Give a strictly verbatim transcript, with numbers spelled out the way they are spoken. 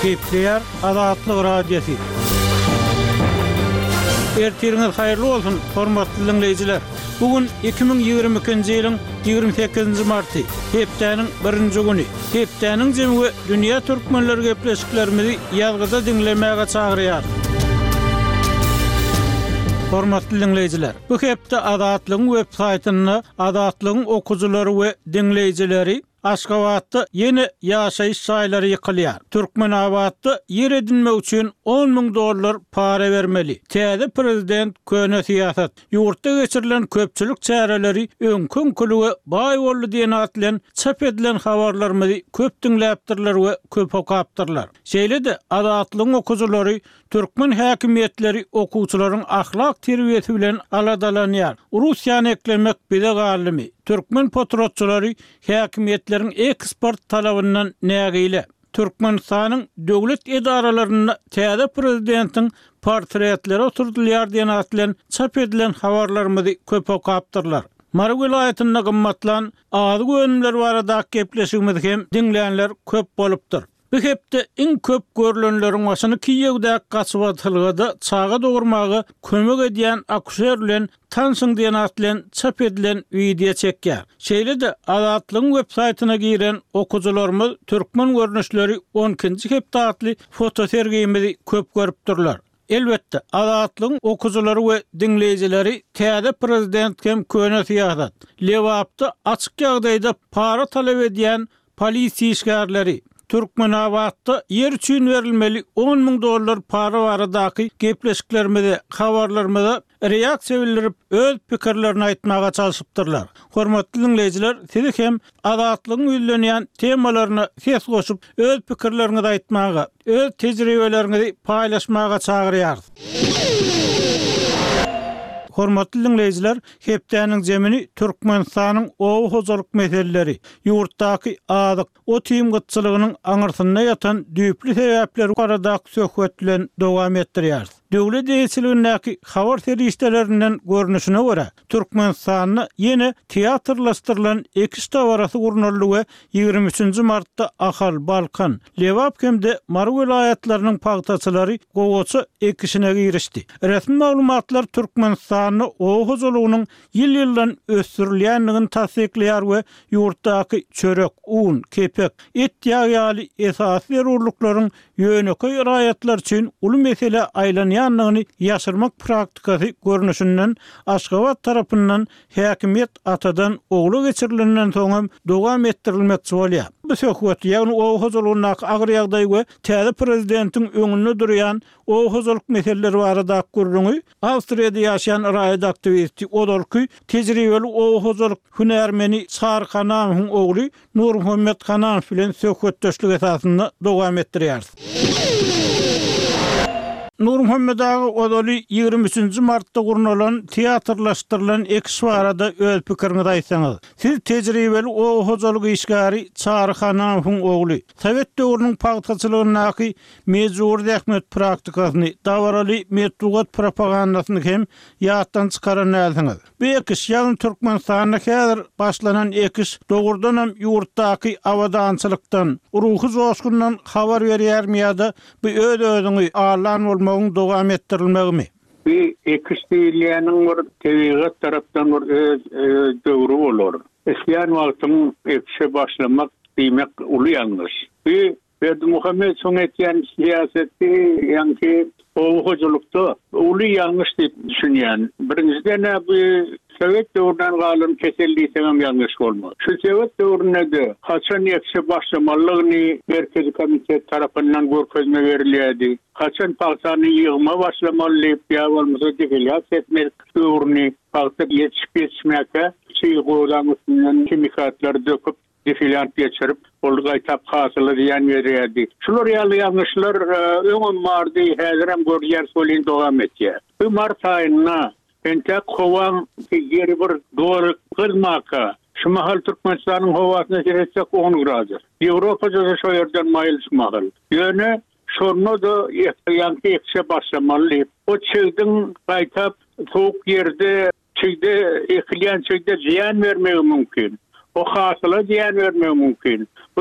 Kepler Azatlyk radiosu. Ertiriniz hayırlı olsun, hormatly dinleyijiler. Bugün iki bin ýygrimi ikinji ýylyň ýygrimi sekizinji marty, hepdeniň birinji güni. Hepdeniň jemgy dünýä türkmenleri gepleşiklerimizi ýazgyda dinlemäge çagyrýar. Hormatly dinleyijiler, bu hepde Azatlygyň web saýtyny Azatlygyň okuwçylary we dinleyijileri Aşgabatda yeni ýaşaýyş şaýlary ýykylýar. Türkmenabatda ýer edinmek üçin on ming dollar para bermeli. Täze prezident köne siýasat. Ýurtda geçirilen köpçülik çäreleri öňkün kulüge baý boldy diýen atlan çap edilen habarlarymyzy köp dinläpdirler we köp okapdyrlar. Şeýle-de Azatlygyň okuwçylary türkmen häkimetleri okuwçylaryň ahlak terbiýeti bilen aladalanýar. Russiýany eklemek bile galimy. Türkmen patriotçylary häkimetleriň eksport talabyndan nägile. Türkmenistanyň döwlet edaralaryna täze prezidentin portretleri oturdylýar diýen atlan çap edilen habarlarymyzy köp okapdyrlar. Marw vilayatyna gymmatlan azy gönümler barada gepleşigimiz hem dinleýänler köp bolupdyr. Bu hepde iň köp görülenleriň başyny kiýewde gaçybatylgyda çaga dogurmagy kömek edýän akusher bilen tansyň diýen atlan çap edilen video çekýär. Şeýle-de Azatlygyň web saýtyna giren okuwçylarymyz türkmen görnüşleri on ikinji hepde atly foto sergiyimizi köp görüpdirler. Elbetde Azatlygyň okuwçylary we dinleyijileri täze prezident hem köne siýasat. Lewapda açyk ýagdaýda para talap edýän polisiýa işgärleri Türkmenabatda yer üçin verilmeli on ming dollar para baradaky gepleşiklerimizi, habarlarymyza reaksiýa bildirip öz pikirlerini aýtmaga çalışypdyrlar. Hormatly dinleyijiler, siz hem Azatlygyň ýüzlenýän temalaryna ses goşup öz pikirlerinizi aýtmaga, öz tejribelerinizi paýlaşmaga çagyrýar. Hormatly dinleyijiler, hepdeniň jemini Türkmenistanyň owu hojalyk meseleleri, ýurtdaky azyk, o tiýim gytçylygynyň aňyrsyna ýatan düýpli sebäpleri barada söhbet bilen dowam etdirýär. Döwlet eýetçiligindäki habar serişdelerinden görnüşine görä, Türkmenistanyny ýene teatrlaşdyrylan iki tawarasy gurnaldy we ýygrimi üçinji martda Ahal, Balkan, Lewap hemde Marw vilayatlarynyň pagtaçylary gowaçy ekişine girişdi. Resmi maglumatlar Türkmenistanyny owu hojalygynyň ýyl-ýyldan ösdürilýändigini tasdikleýär we ýurtdaky çörek, un, kepek, et ýaly esasy zerurlyklaryň ýöneköy raýatlar üçin uly mesele aýlanýan ýanyny ýaşyrmak praktikasy görnüşinden Aşgabat tarapyndan häkimet atadan ogly geçirilenden soňam dowam etdirilmekçi bolýar. Bu söhbet ýagny owu hojalygyna agyr ýagdaý we täze prezidentin öňünde durýan owu hojalyk meseleleri barada görüňi Awstriýada ýaşaýan raýat aktivisti Odolky tejribeli owu hojalyk hünärmeni Çar Hanamyň ogly Nur Muhammed Hanam bilen söhbetdeşlik esasynda dowam etdirýär. Nur Muhammed ağa odaly ýygrimi üçinji martda gurnalan teatrlaşdyrylan eksbarada öz pikiriňizi aýtsaňyz. Siz tejribeli owu hojalyk işgäri Çar Hanamyň ogly Sowet döwrüniň pagtaçylygynaky mejbur dähmet praktikasyny, dawaraly metdugat propagandasyny hem ýatdan çykaran näsiňiz. Bu ekiş ýagny Türkmenistanyna häzir başlanan ekiş dogurdanam ýurtdaky awadançylykdan, ruhy joşgundan habar berýärmi bu öz özüňi alan bolmagyň dowam etdirilmegimi? Bir ekiş diýilýäniň bir tebigat tarapdan bir döwrü bolar. Esýän wagtyň ekişe başlamak diýmek uly ýalňyş. Bir Berdi Muhammed soň etýän siýaseti ýa-ni owu hojalykda uly ýalňyş diýip düşünýän. Birinciden bu Sowet döwründen galan keselliği sebäp ýalňyş bolmaly. Şu Sowet döwründe haçan ekşe başlamalygyny merkezi komitet tarapyndan görkezme berilýärdi. Haçan pagsany ýygma başlamaly ýa bolmasa defiliat etmek döwrüni pagta ýetişip ýetişmäke çyýgularyň üstünden kimikatlar döküp defiliat geçirip oldy gaýtap hasyly diýen berýärdi. Şular ýaly ýalňyşlar öňüm bardy, häzir hem görýär solin dowam etýär. Bu mart aýyna ente kowan ýeri bir doğru kılmaka. Şu mahal Türkmenistanyň hawasyna geretsek on grader. Ýewropada şu ýerden maýyl mahal. Ýöne şonu da ýanky ekşe başlamaly. O çygdyň gaýtap soğuk ýerde çygdy ekilýän çygdy ziýan bermegi mümkin. O hasyla ziýan bermegi mümkin.